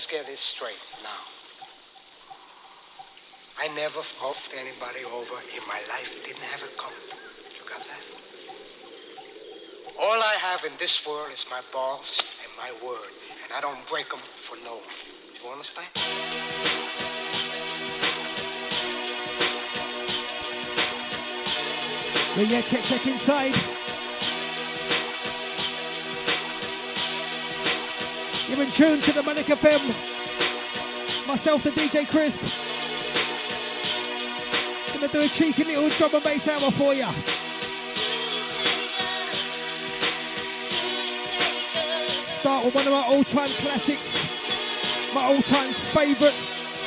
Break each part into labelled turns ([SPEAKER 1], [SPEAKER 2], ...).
[SPEAKER 1] Let's get this straight now. I never fucked anybody over in my life. Didn't have it coming. You got that? All I have in this world is my balls and my word. And I don't break them for no one. Do you understand?
[SPEAKER 2] Yeah, check inside. You've been tuned to the Manic FM. Myself, the DJ Crisp. Gonna do a cheeky little drum and bass hour for ya. Start with one of my all-time classics, my all-time favourites.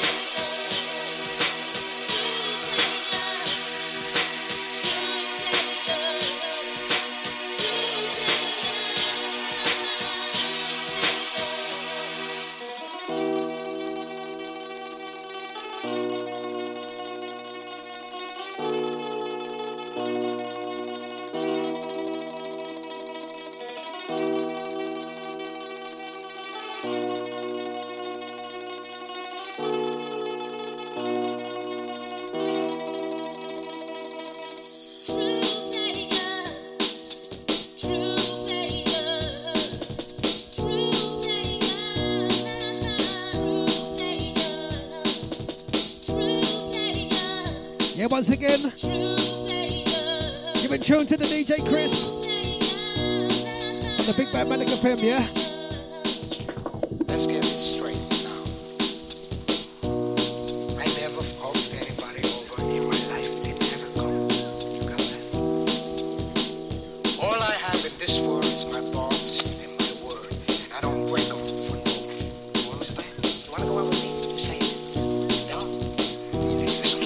[SPEAKER 2] Once again, you've been tuned to the DJ Chris on the Big Bad Manic FM, yeah?
[SPEAKER 1] Let's get it straight now. I never fucked anybody over in my life. Didn't ever come. You got that? All I have in this world is my balls and my word. And I don't break them for no one. You understand? You wanna go out with me? You say it. No? Listen.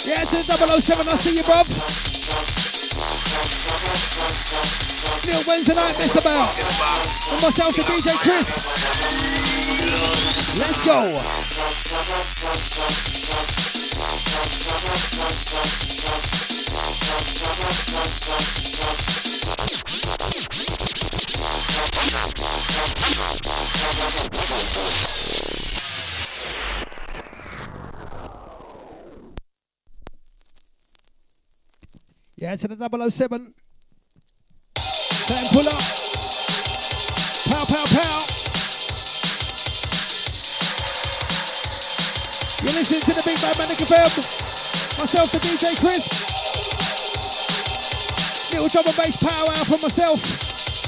[SPEAKER 2] Yeah, to the 007, I see you, bruv. Little Wednesday night mess about. And myself, the DJ Chris. Let's go. Yeah, to the 007. Let him pull up. Pow, pow, pow. You're listening to the Big Bad Manic FM. Myself, the DJ Chris. Little drum and bass power out for myself.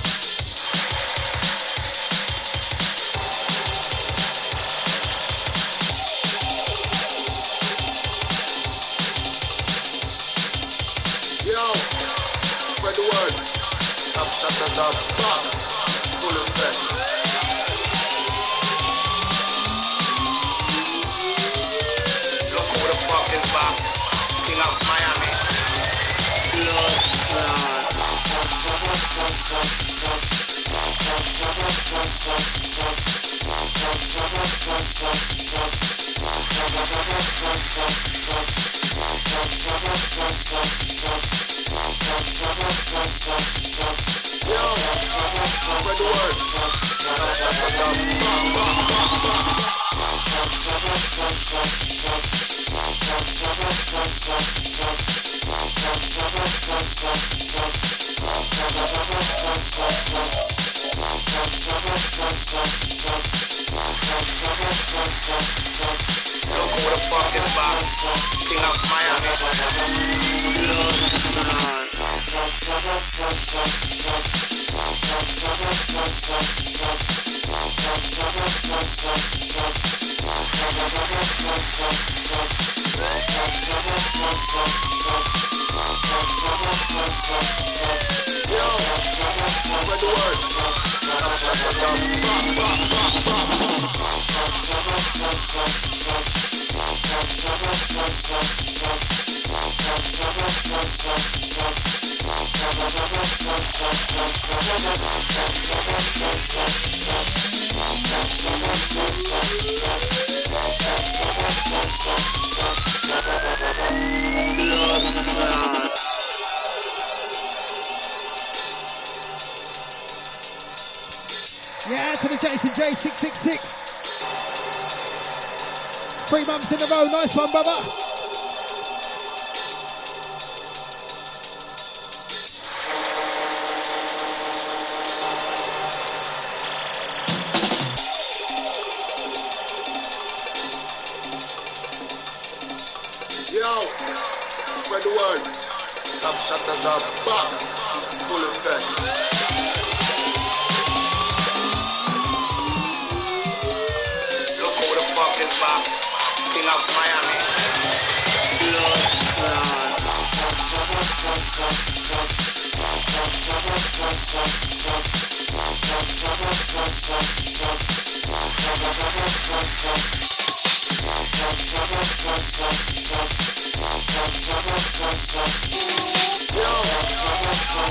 [SPEAKER 2] Yeah, to the Jason J666. 3 months in a row, nice one, brother.
[SPEAKER 1] Yo, spread the word. Top shutters up, back, full effect. King of Miami. Yo.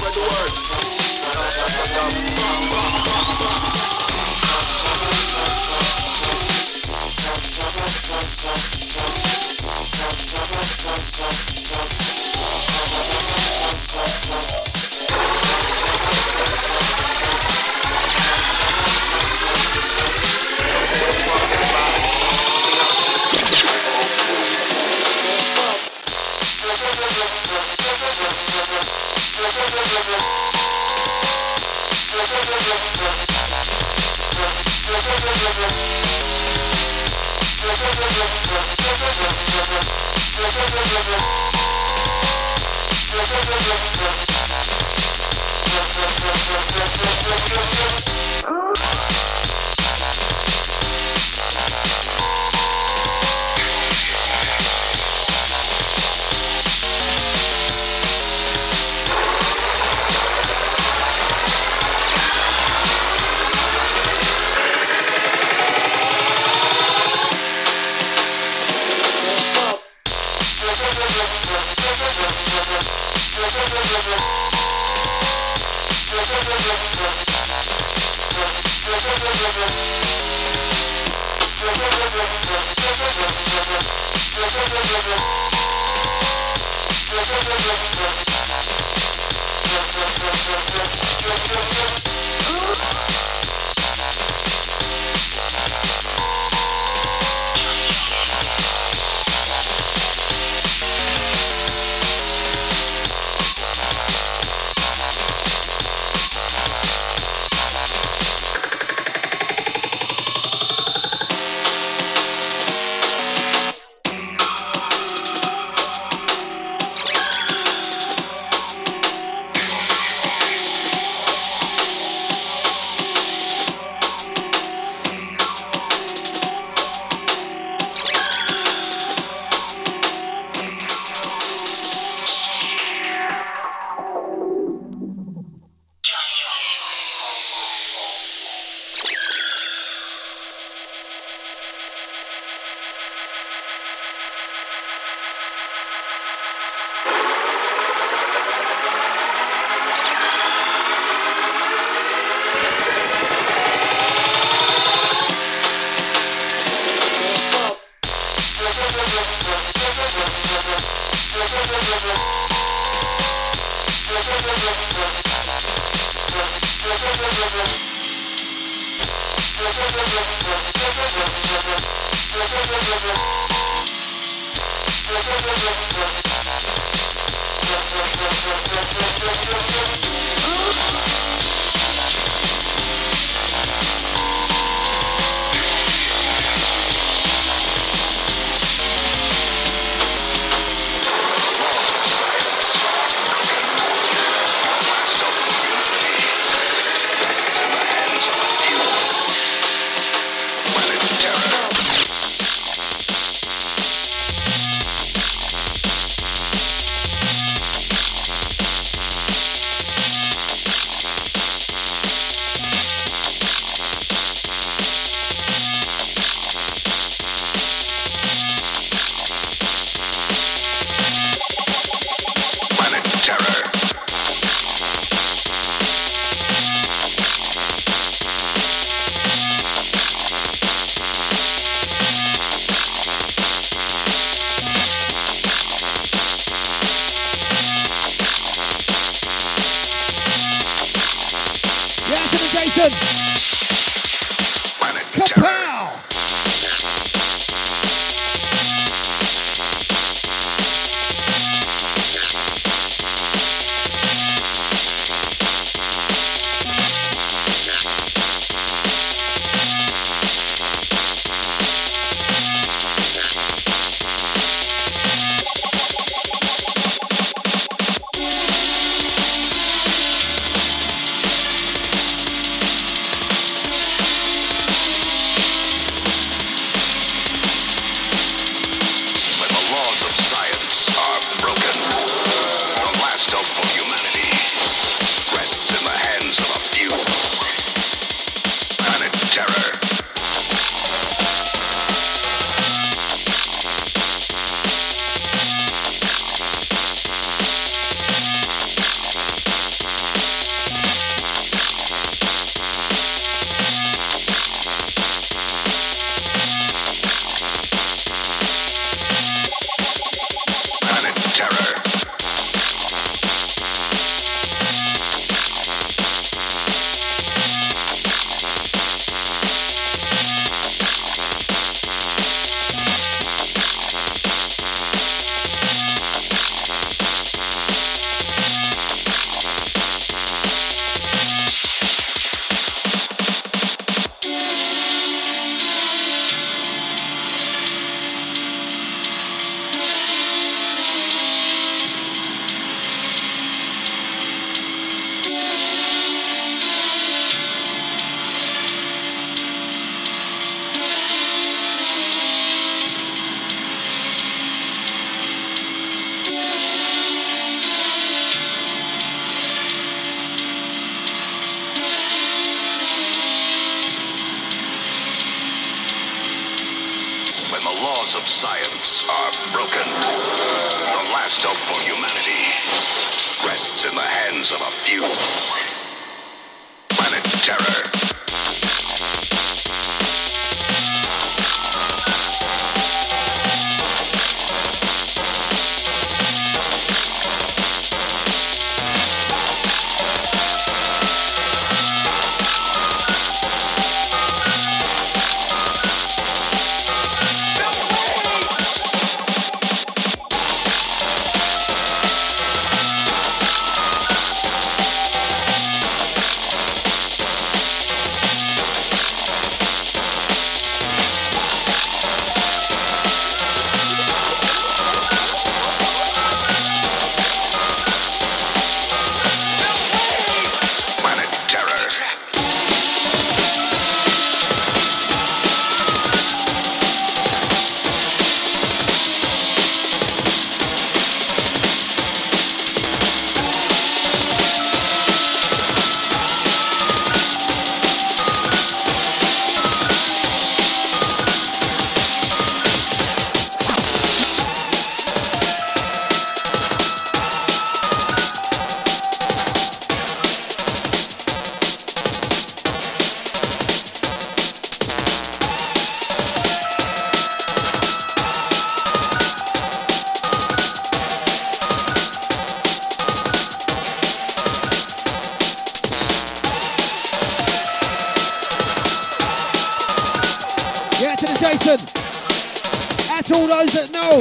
[SPEAKER 2] listen. At all those that know.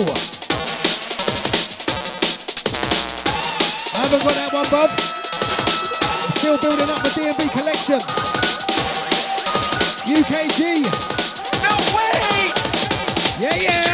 [SPEAKER 2] I haven't got that one, Bob. Still building up the D&B collection. UKG.
[SPEAKER 1] No way!
[SPEAKER 2] Yeah, yeah.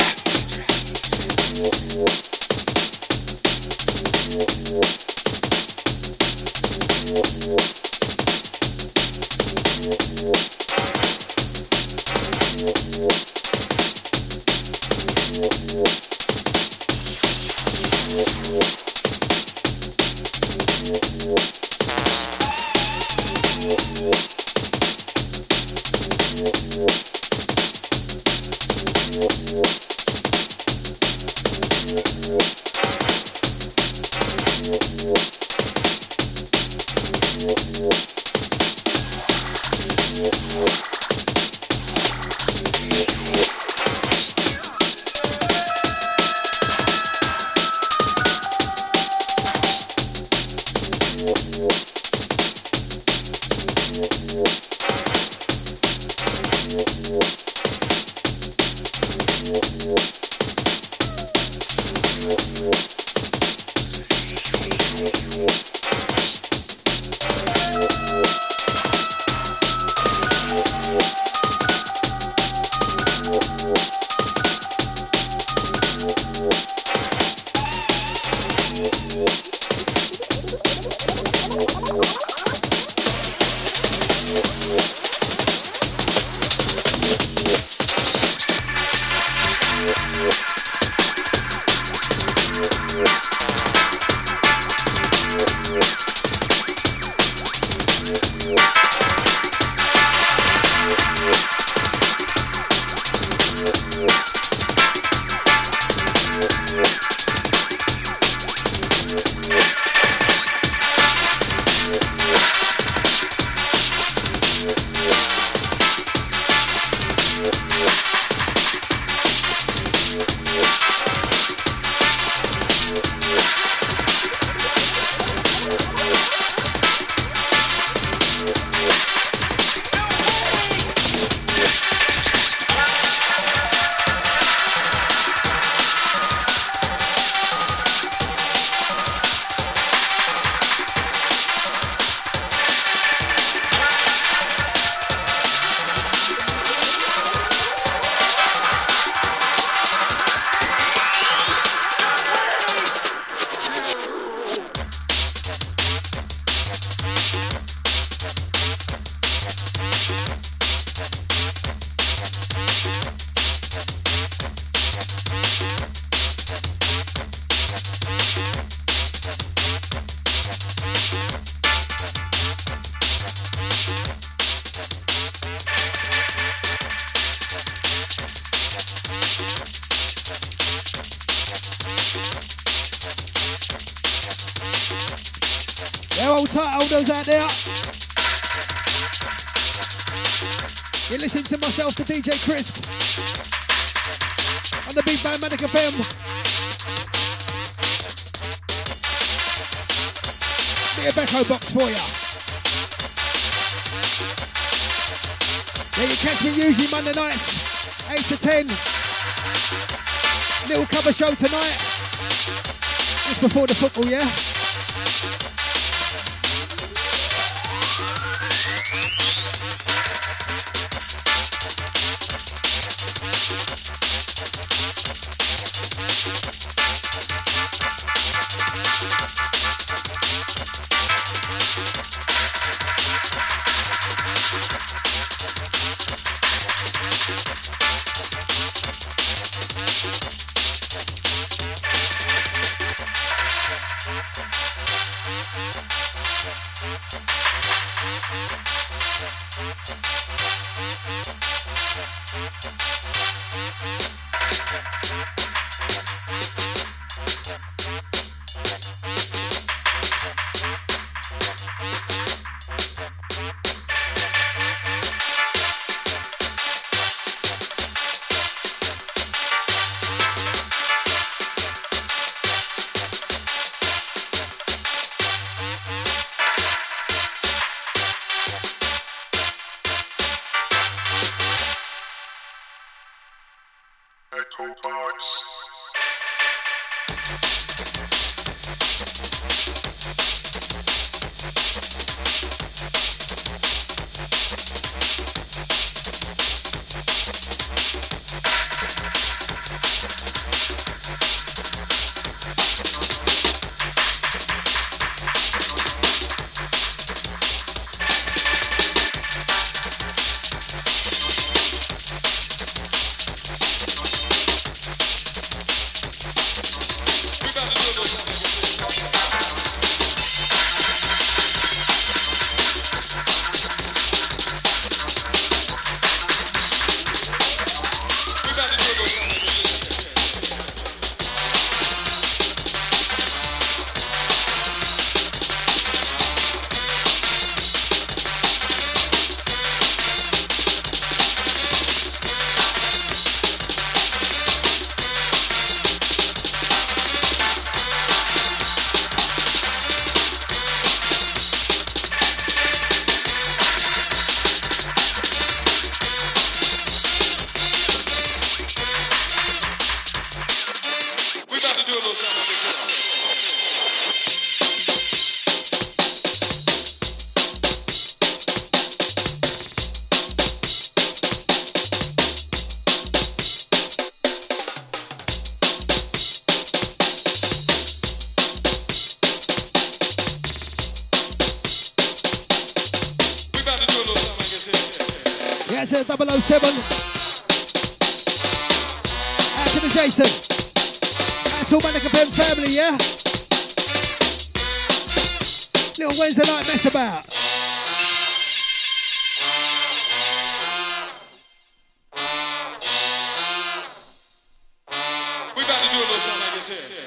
[SPEAKER 2] Those out there. You're listening to myself, the DJ Crisp, on the Big Bang Manic FM. Be a Becco box for ya. Yeah, you catch me usually Monday nights, 8 to 10. Little cover show tonight, just before the football, yeah? Out to the 007. Out to the Jason. Out to all my Nick Ben family, yeah? Little Wednesday night mess about.
[SPEAKER 3] We about to do a little something like this here.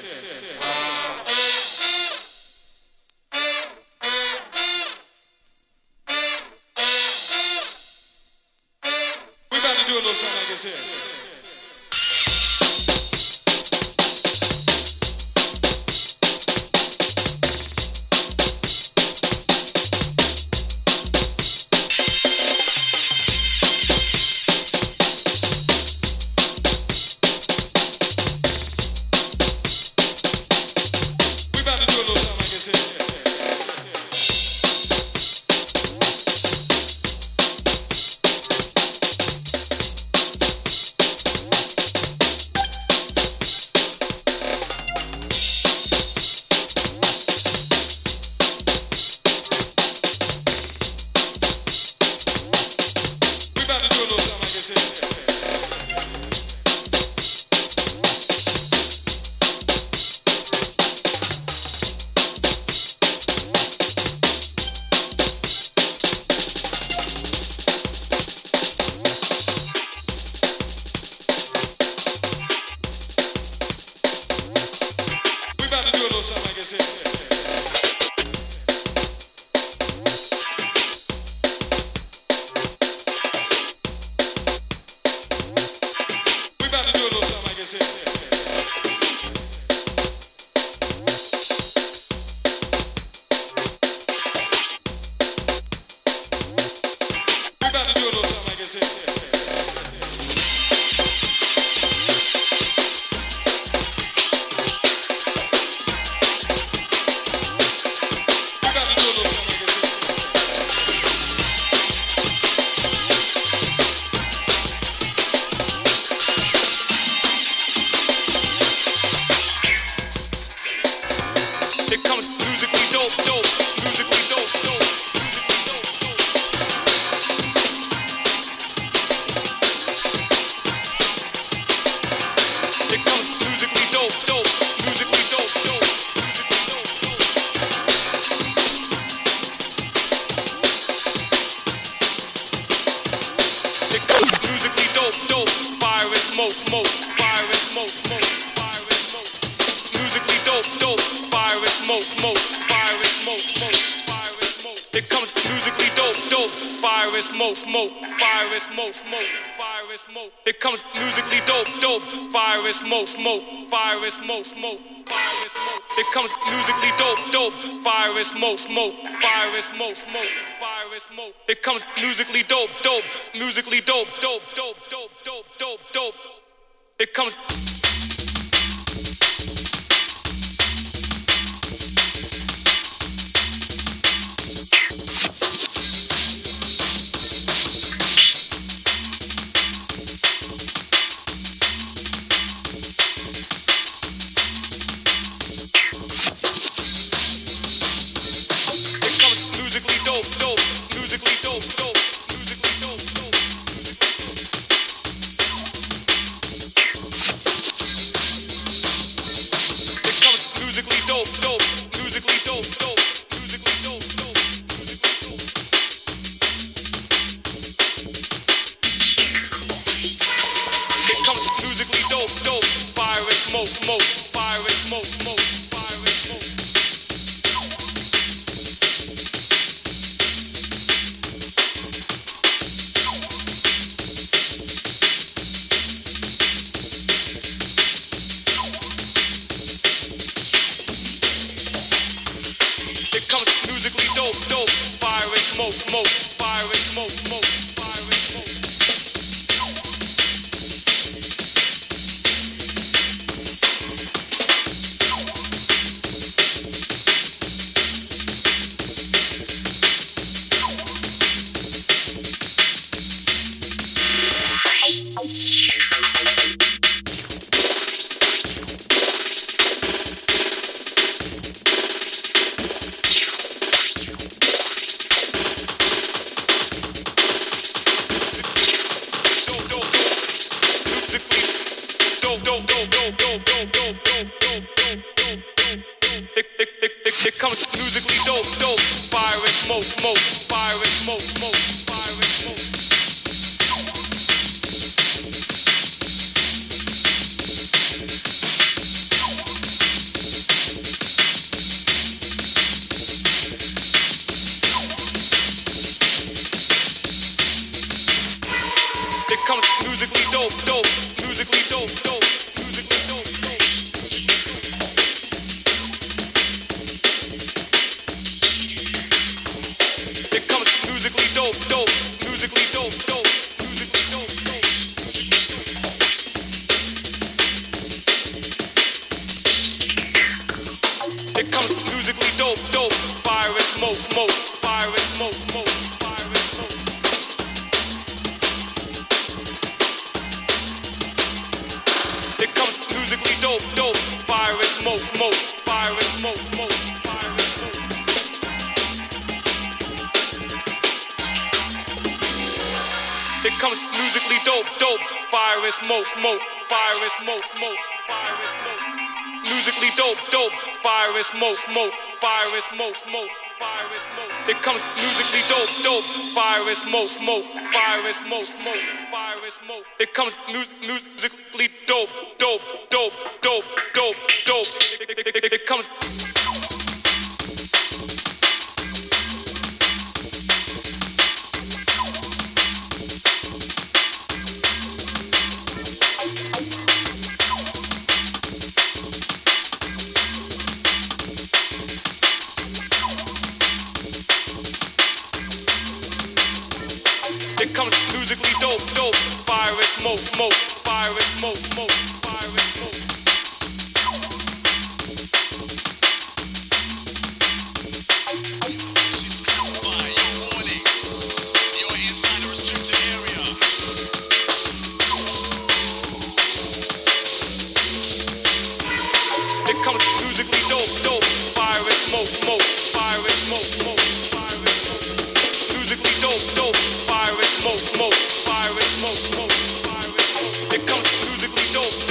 [SPEAKER 3] Do a little something like this here. It comes musically dope, dope, musically dope, dope, dope, dope, dope, dope, dope. It comes. dope, dope, musically dope, dope, musically dope, dope, musically dope. It comes musically dope, dope, fire and smoke, smoke, fire and smoke, smoke, fire and smoke. Dope, fire and smoke, smoke, fire and smoke, smoke, fire and smoke. It comes musically dope, dope, fire and smoke, smoke, fire and smoke, smoke, fire and smoke. It comes musically dope, dope, musically dope, dope, musically dope, dope. Musically dope, dope, musically dope, dope, musically dope, dope. It comes musically dope, dope, fire and smoke, smoke, fire and smoke, smoke, fire and smoke. It comes musically dope, dope, fire and smoke, smoke, fire and smoke, smoke, fire and smoke. It comes musically dope, dope, fire and smoke, smoke, fire and smoke, smoke, fire and smoke. Musically dope, dope, fire and smoke, smoke, fire and smoke, smoke, fire and smoke. It comes musically dope, dope, fire and smoke, smoke, fire and smoke, smoke, fire and smoke. It comes musically dope, dope, dope, dope, dope, dope. It comes. It comes musically dope, dope, fire and smoke, smoke, fire and smoke, smoke, fire and smoke.
[SPEAKER 4] She's classified, your warning. You're inside a restricted area.
[SPEAKER 3] It comes musically dope, dope, fire and smoke, smoke, fire and smoke, smoke, fire and smoke. Musically dope, dope, fire and smoke, smoke, fire and smoke, smoke, fire and smoke. It comes musically dope.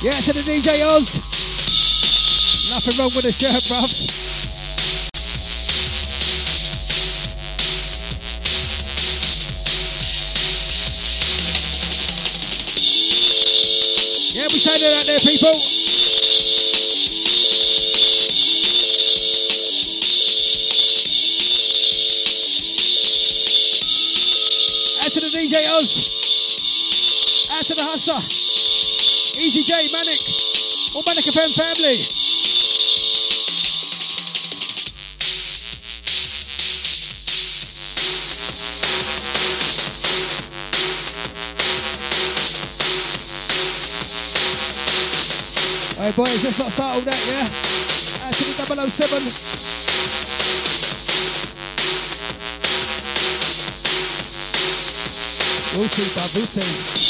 [SPEAKER 2] Yeah, to the DJ Oz. Nothing wrong with the shirt, bruv. Yeah, we say that out there, people. Out to the DJ Oz. Out to the Hustler. Easy J, Manic. All Manic FM family. Hey boys, let's not start all that, yeah? Out to the 007. We'll see, bud, we'll see.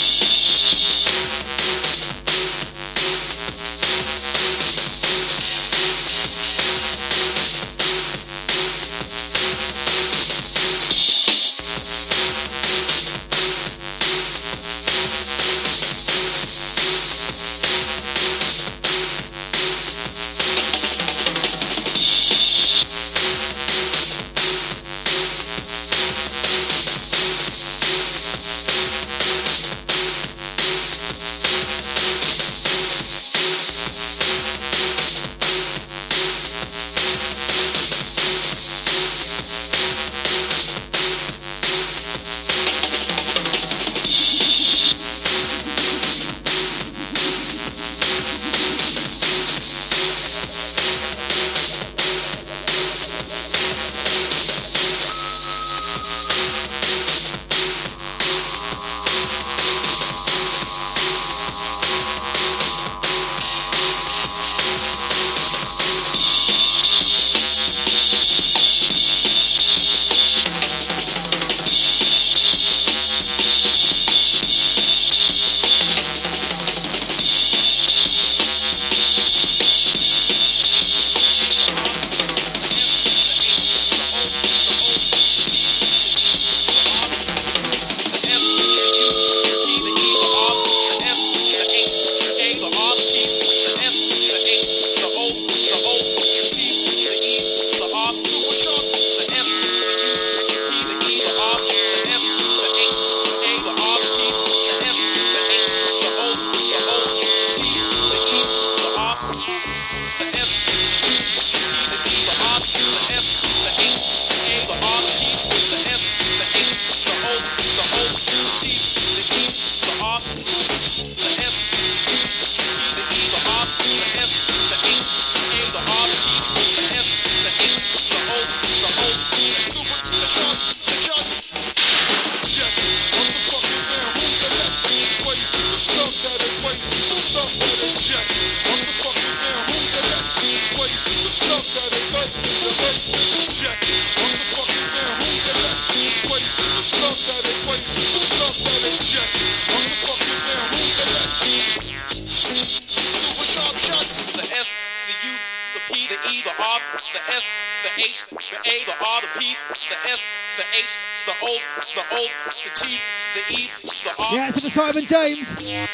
[SPEAKER 2] Yeah, out to the Simon James.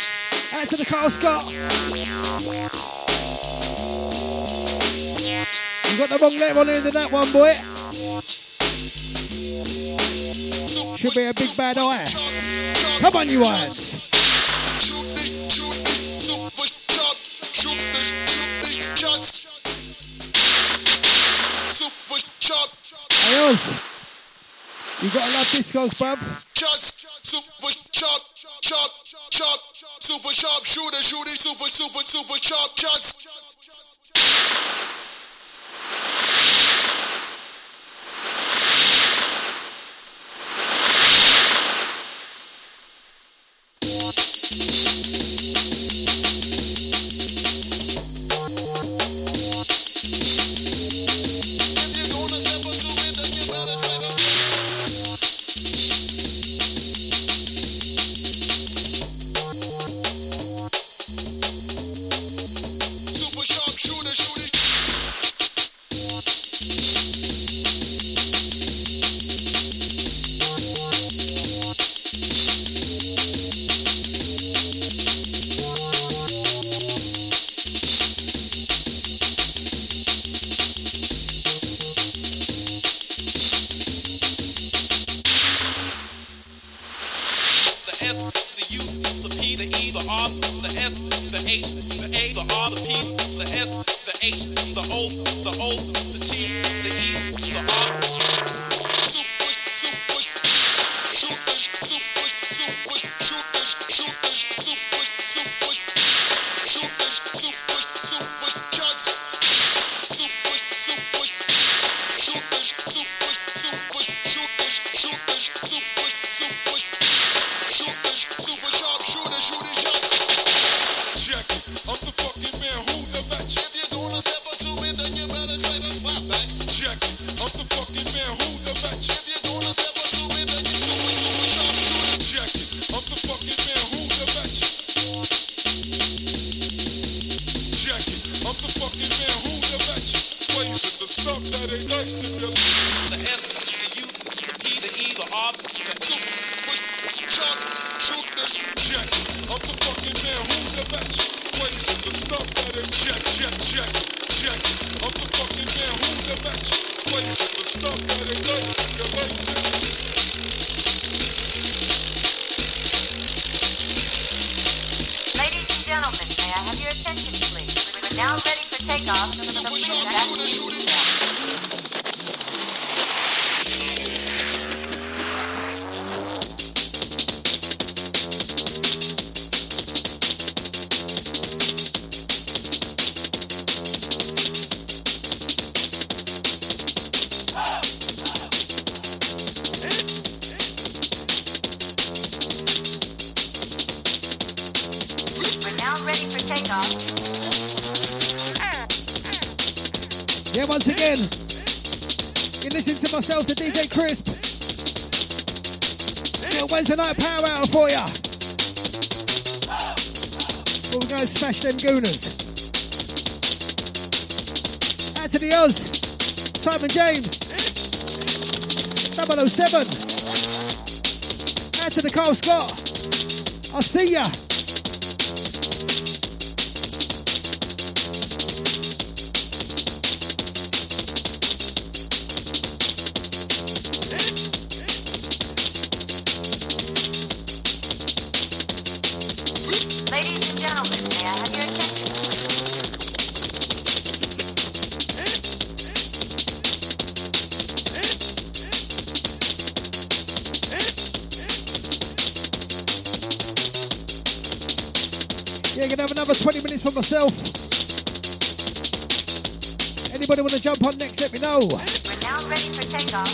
[SPEAKER 2] Out to the Carl Scott. You got the wrong letter on the end of that one, boy. Should be a big bad eye. Come on, you eyes. Hey, Oz. You gotta love discos, bruv.
[SPEAKER 4] Super sharp shooter, shooting super sharp shots. Super
[SPEAKER 2] Yeah, once again, you listen to myself, the DJ Crisp. Little Wednesday night power hour for ya. We're going to smash them gooners. Out to the Oz, Simon James, 007. Out to the Carl Scott. I'll see ya. Another 20 minutes for myself. Anybody want to jump on next, let me know. We're now ready for takeoff.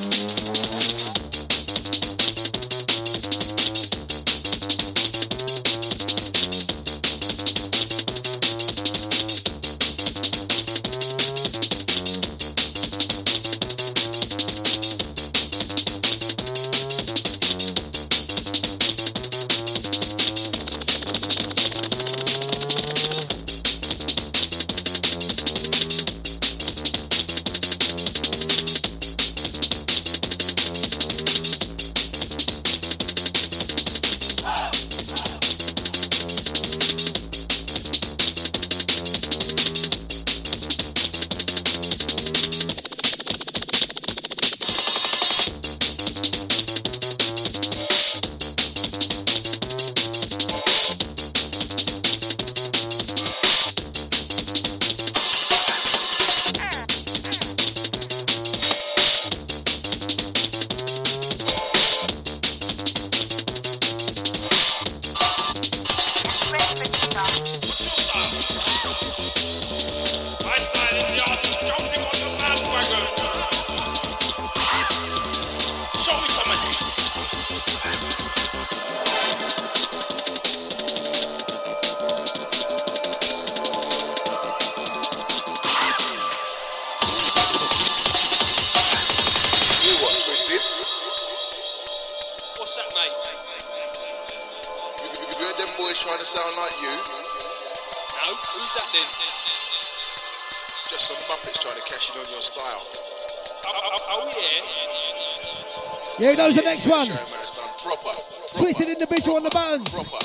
[SPEAKER 2] Yeah, he knows the next one. Twisted individual on the buttons.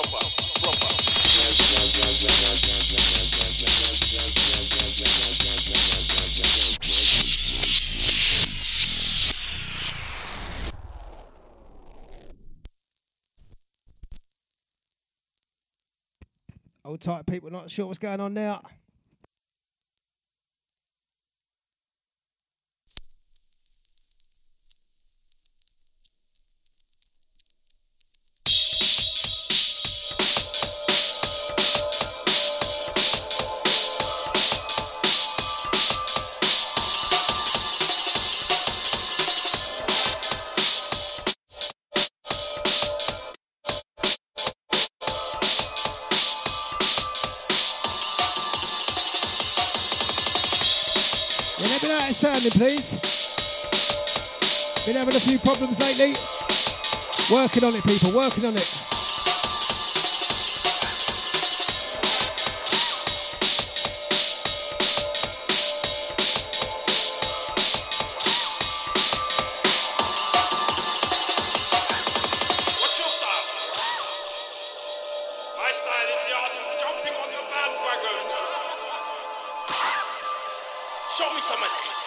[SPEAKER 2] Hold tight, people, not sure what's going on now. Sounding, please. Been having a few problems lately. Working on it, people, working on it.
[SPEAKER 4] What's your style? My style is the art of jumping on your bandwagon. Show me some of this.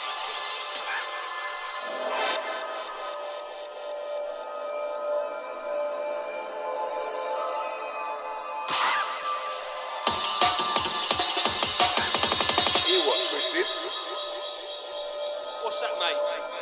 [SPEAKER 4] What's that, mate?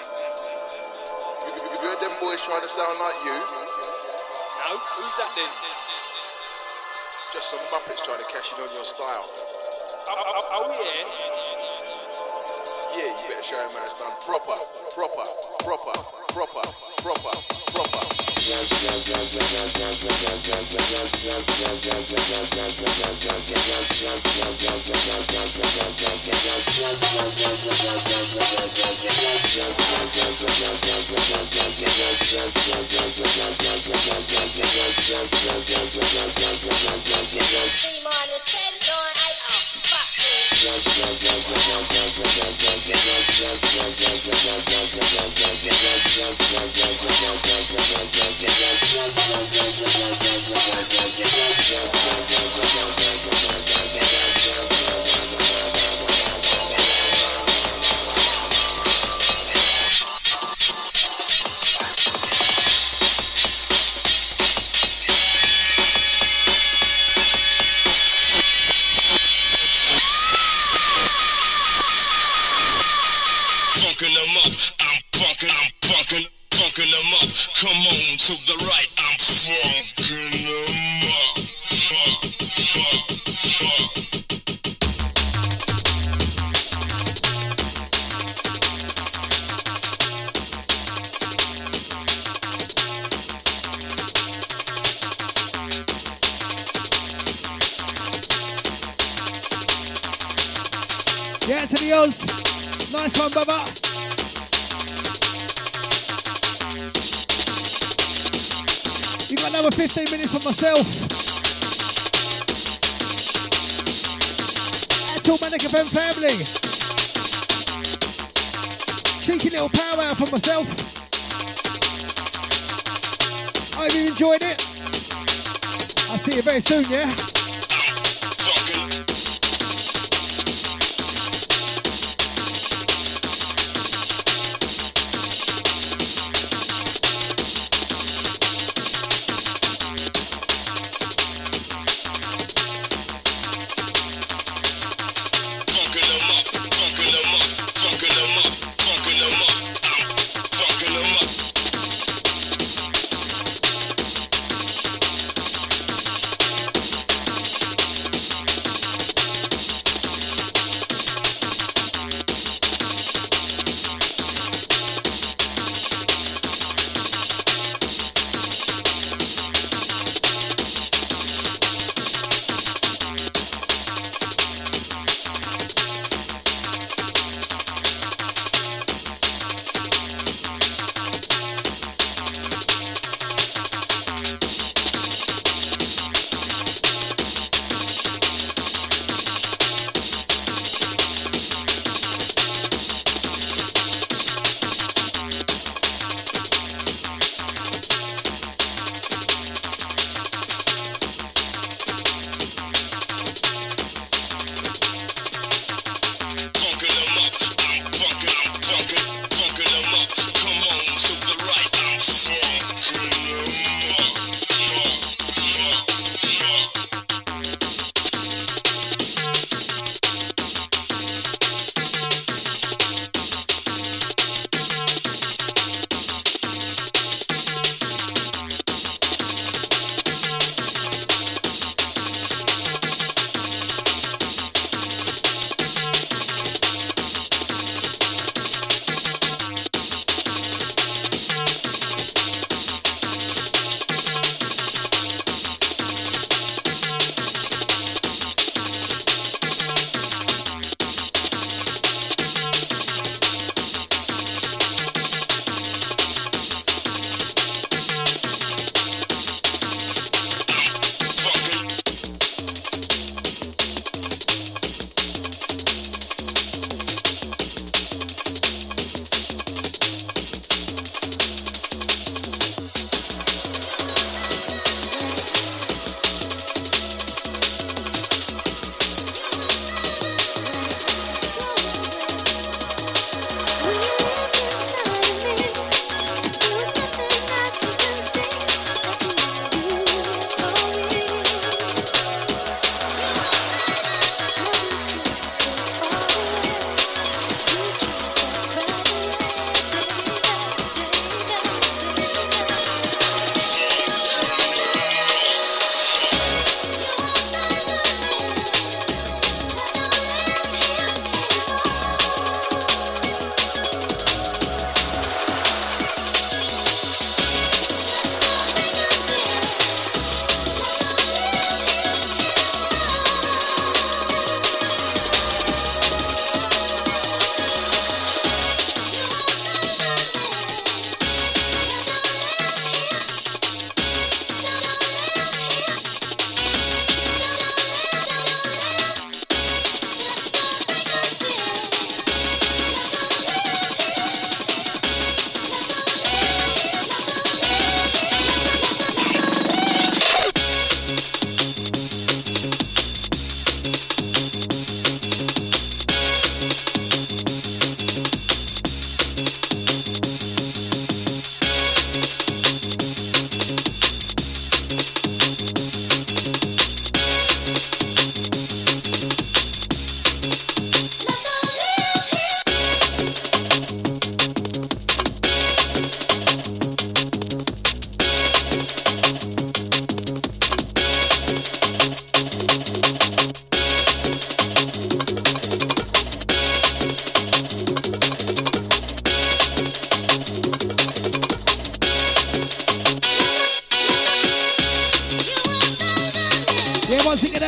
[SPEAKER 1] You heard them boys trying to sound like you?
[SPEAKER 4] No, who's that then?
[SPEAKER 1] Just some muppets trying to cash in on your style.
[SPEAKER 4] Oh yeah?
[SPEAKER 1] Yeah, you better show him how it's done proper.
[SPEAKER 2] Yeah, to the Oz. Nice one, brother. You got another 15 minutes for myself. That's all Manic FM family. Cheeky little powwow for myself. I hope you enjoyed it. I'll see you very soon, yeah?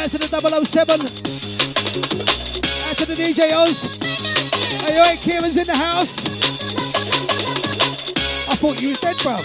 [SPEAKER 2] out to the 007. Out to the DJ Oz. Hey, alright, Kieran's in the house. I thought you was dead, bruv.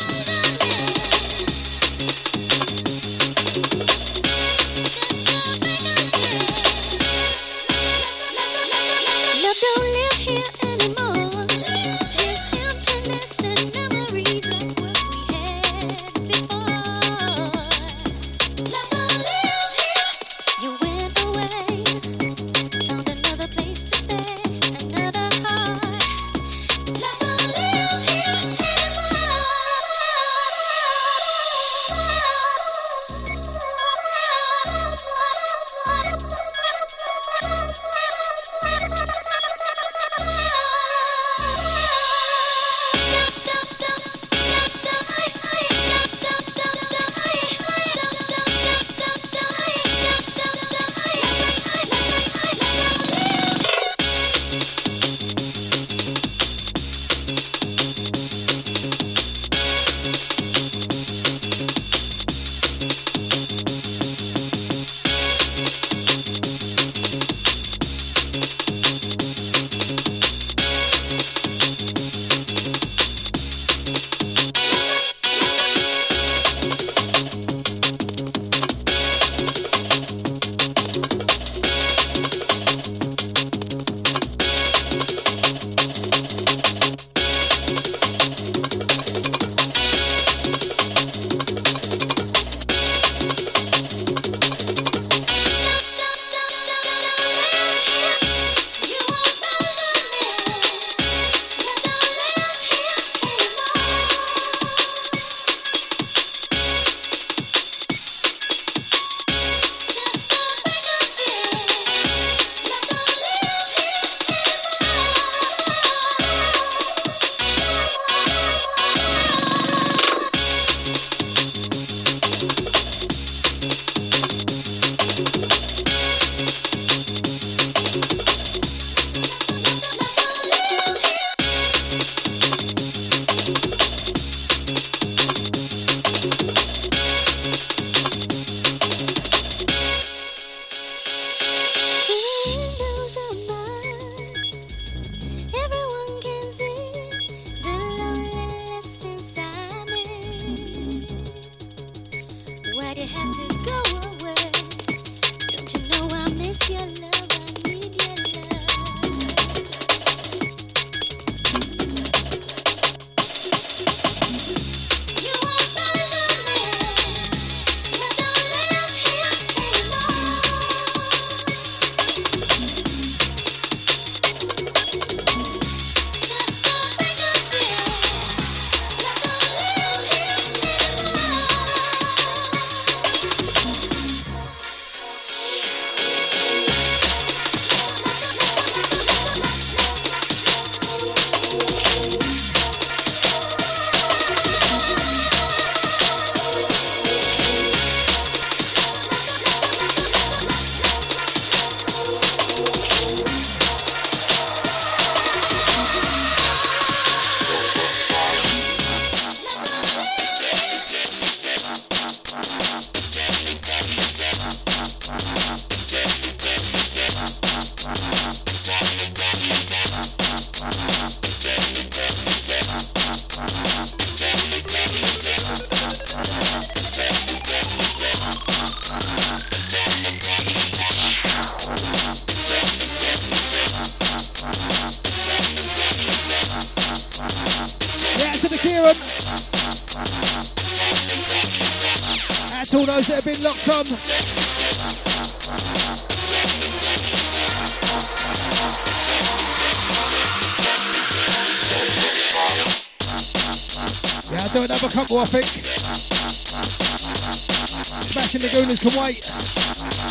[SPEAKER 2] All those that have been locked on. Yeah, I'll do another couple, I think. Smashing the Gooners can wait.